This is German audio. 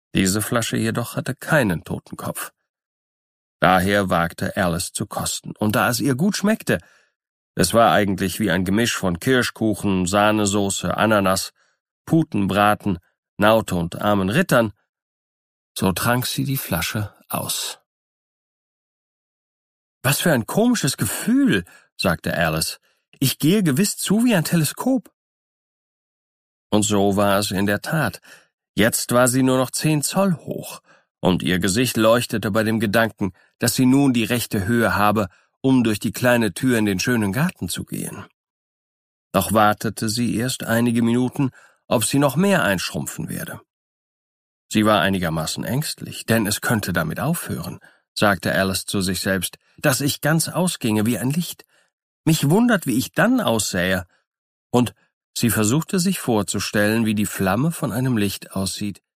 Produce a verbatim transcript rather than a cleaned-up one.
Diese Flasche jedoch hatte keinen Totenkopf. Daher wagte Alice zu kosten, und da es ihr gut schmeckte, es war eigentlich wie ein Gemisch von Kirschkuchen, Sahnesoße, Ananas, Putenbraten, Naute und armen Rittern, so trank sie die Flasche aus. »Was für ein komisches Gefühl«, sagte Alice. »Ich gehe gewiss zu wie ein Teleskop.« Und so war es in der Tat. Jetzt war sie nur noch zehn Zoll hoch, und ihr Gesicht leuchtete bei dem Gedanken, dass sie nun die rechte Höhe habe, um durch die kleine Tür in den schönen Garten zu gehen. Doch wartete sie erst einige Minuten, ob sie noch mehr einschrumpfen werde. Sie war einigermaßen ängstlich, denn es könnte damit aufhören, sagte Alice zu sich selbst, dass ich ganz ausginge wie ein Licht. Mich wundert, wie ich dann aussähe. Und sie versuchte sich vorzustellen, wie die Flamme von einem Licht aussieht,